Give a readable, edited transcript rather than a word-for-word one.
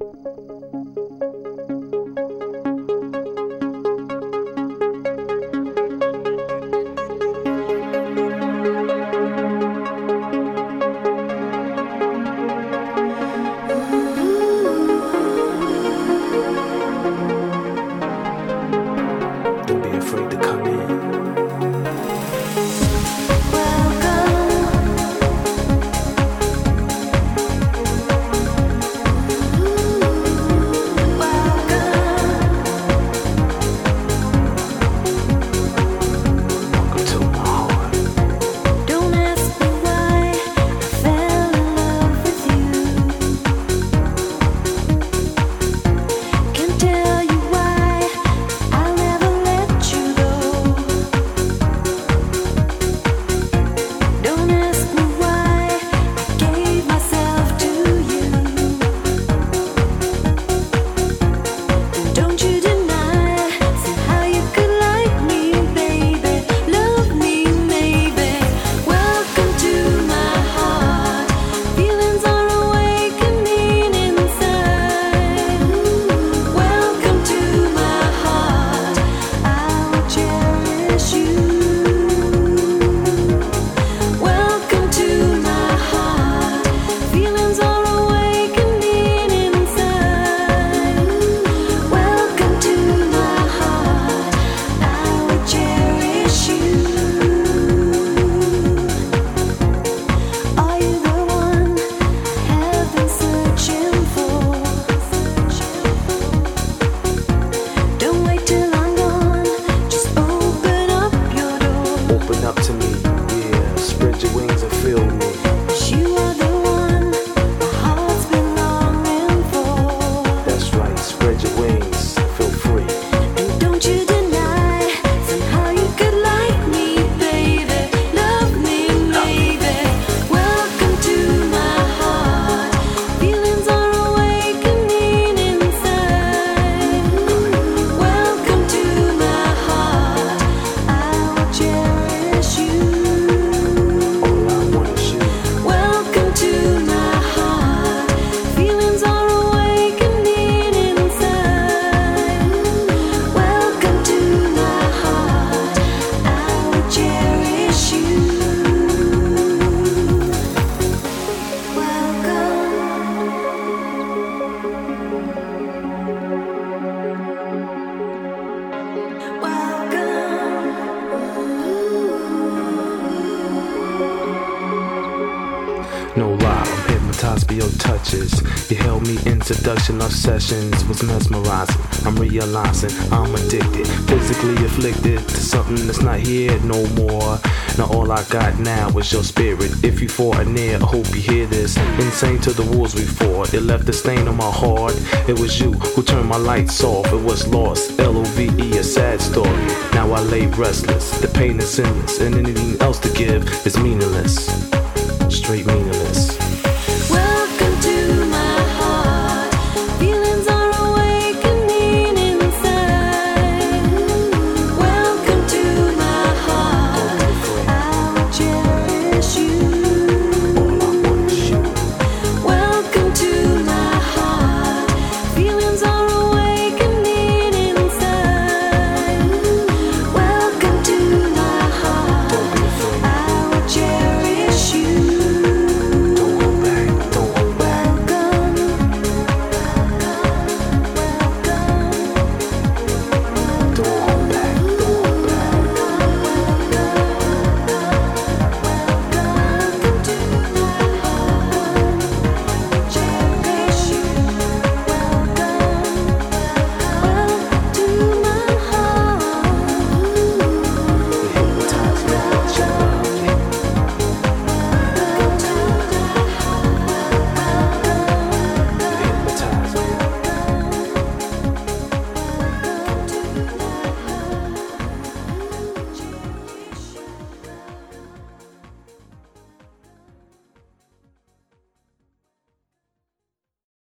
No lie, I'm hypnotized by your touches. You held me in seduction of sessions, was mesmerizing. I'm realizing I'm addicted, physically afflicted to something that's not here no more. Now all I got now is your spirit. If you fought near, I hope you hear this. Insane to the wars we fought, it left a stain on my heart. It was you who turned my lights off, it was lost, L-O-V-E, a sad story. Now I lay restless, the pain is endless, and anything else to give is meaningless. Straight meaningless.